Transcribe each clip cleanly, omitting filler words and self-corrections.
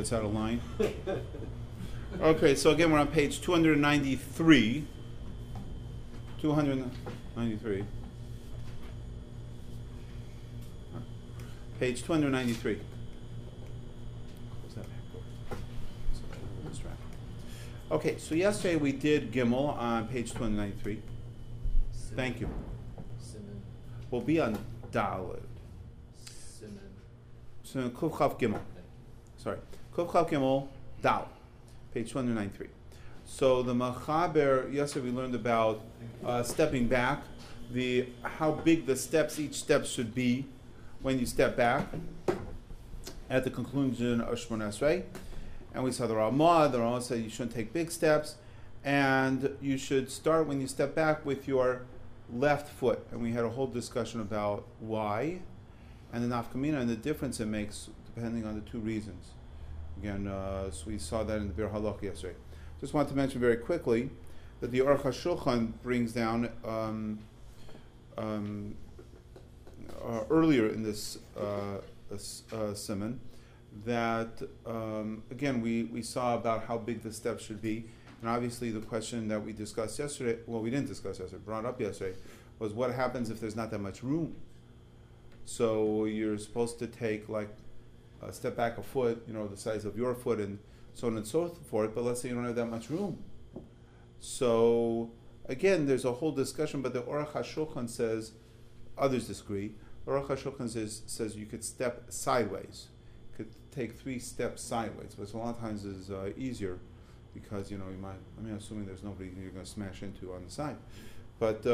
it's out of line. Okay, so again, we're on page 293. 293. Page 293. Close that back door. So that's right. Okay, so yesterday we did Gimel on page 293. Thank you. Simon. We'll be on Daled. Simon. So Kuf Chav Gimel. Sorry. Kuf Chav Gimel, Daled. Page 293. So the Machaber, yesterday we learned about stepping back, how big the steps, each step should be when you step back at the conclusion of Shemona Esrei. And we saw the Ramah said you shouldn't take big steps, and you should start when you step back with your left foot. And we had a whole discussion about why, and the nafkamina and the difference it makes depending on the two reasons. Again, so we saw that in the Bir Halach yesterday. Just want to mention very quickly that the Aruch HaShulchan brings down earlier in this simon that again we saw about how big the steps should be, and obviously the question that we discussed yesterday, well, we didn't discuss yesterday, brought up yesterday, was what happens if there's not that much room. So you're supposed to take like step back a foot, the size of your foot, and so on and so forth, but let's say you don't have that much room. So, again, there's a whole discussion, but the Aruch HaShulchan says, others disagree, Aruch HaShulchan says you could step sideways. You could take 3 steps sideways, which a lot of times is easier, because, you might, assuming there's nobody you're going to smash into on the side. But,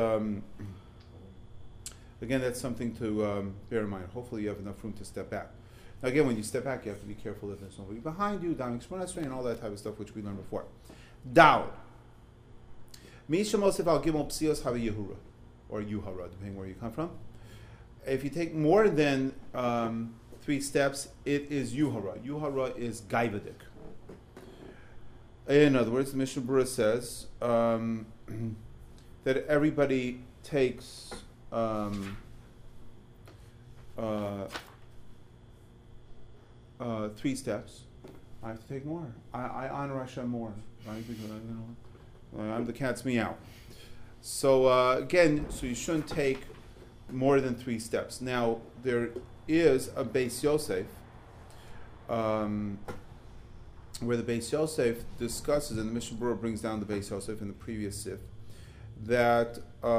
again, that's something to bear in mind. Hopefully you have enough room to step back. Now again, when you step back, you have to be careful that there's nobody behind you, down Shemona Esrei, and all that type of stuff, which we learned before. Dawud. Misha Mosef al Gimel Psios Havi Yehura, or Yuhara, depending where you come from. If you take more than 3 steps, it is Yuhara. Yuhara is Gaivadik. In other words, the Mishnah Berurah says that everybody takes 3 steps. I have to take more. I honor Hashem more, right? Because I'm the cat's meow. So again, so you shouldn't take more than 3 steps. Now there is a Beis Yosef, where the Beis Yosef discusses, and the Mishnah Berurah brings down the Beis Yosef in the previous sif, that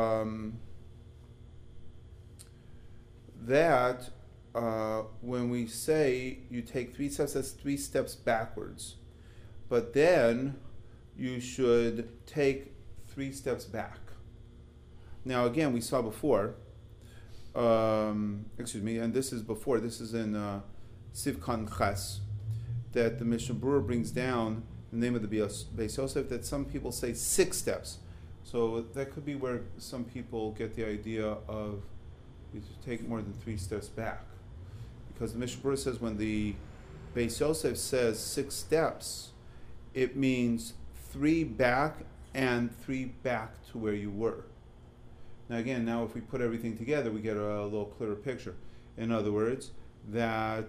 when we say you take 3 steps, that's 3 steps backwards. But then you should take 3 steps back. Now again, we saw before, and this is before, this is in Sivkan Ches, that the Mishnah Berurah brings down the name of the Beis Yosef, that some people say 6 steps. So that could be where some people get the idea of you should take more than 3 steps back. Because the Mishnah Berurah says when the Beis Yosef says 6 steps, it means 3 back and 3 back to where you were. Now again, if we put everything together, we get a little clearer picture. In other words, that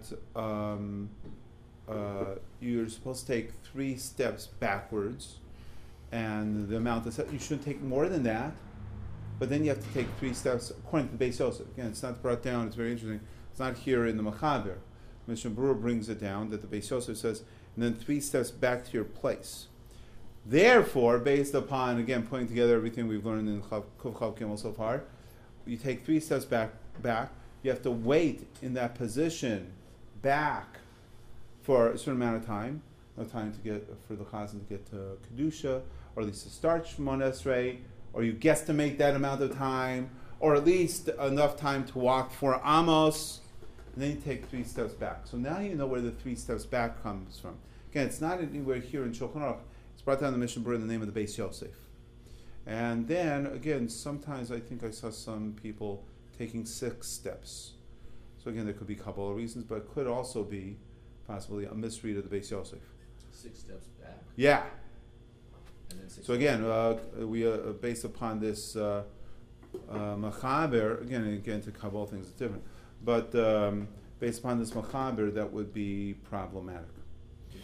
you're supposed to take 3 steps backwards, and the amount of steps, you shouldn't take more than that, but then you have to take 3 steps according to the Beis Yosef. Again, it's not brought down, it's very interesting. It's not here in the Machaber. Mishnah Berurah brings it down that the Beis Yosef says, and then 3 steps back to your place. Therefore, based upon, again, putting together everything we've learned in Kuf Chav Gimel so far, you take 3 steps back. You have to wait in that position back for a certain amount of time. No time to get for the chazan to get to Kedusha, or at least to start Shemona Esrei, or you guesstimate that amount of time, or at least enough time to walk 4 amos, and then you take 3 steps back. So now you know where the 3 steps back comes from. Again, it's not anywhere here in Shulchan Aruch. It's brought down in the Mishnah Berurah in the name of the Beis Yosef. And then, again, sometimes I think I saw some people taking 6 steps. So again, there could be a couple of reasons, but it could also be possibly a misread of the Beis Yosef. 6 steps back? Yeah. And then 6 so again, we based upon this Machaber, again to Kabbalah things is different, but based upon this Machaber, that would be problematic. You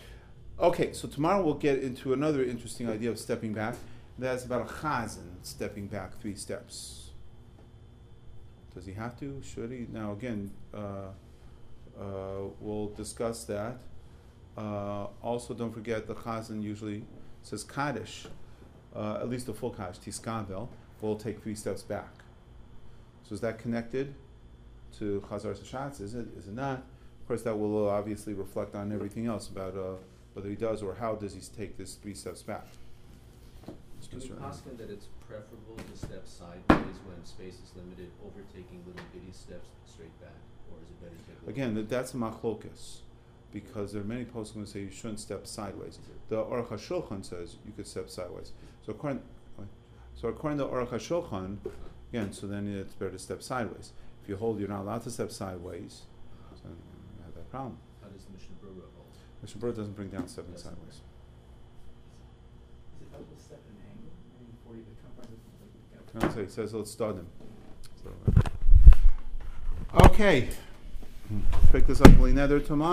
Okay, so tomorrow we'll get into another interesting idea of stepping back. That's about a chazan stepping back 3 steps. Does he have to? Should he? Now again, we'll discuss that. Also, don't forget the chazan usually says kaddish, at least the full kaddish, tiskavel, will take 3 steps back. So is that connected to chazar sashatz? Is it? Is it not? Of course, that will obviously reflect on everything else about whether he does or how does he take this 3 steps back. Do we posture that it's preferable to step sideways when space is limited over taking little bitty steps straight back? Or is it better to take Again, that's a machlokas, because there are many posts who say you shouldn't step sideways. The Aruch HaShulchan says you could step sideways. So according to Aruch HaShulchan, again, so then it's better to step sideways. If you hold you're not allowed to step sideways, so you have that problem. How does the Mishnah Berurah hold? Mishnah Berurah doesn't bring down stepping sideways. Is it double step in angle? I mean, 40 the compromise. He says let's start them. So, okay. Pick this up, Nether tomorrow.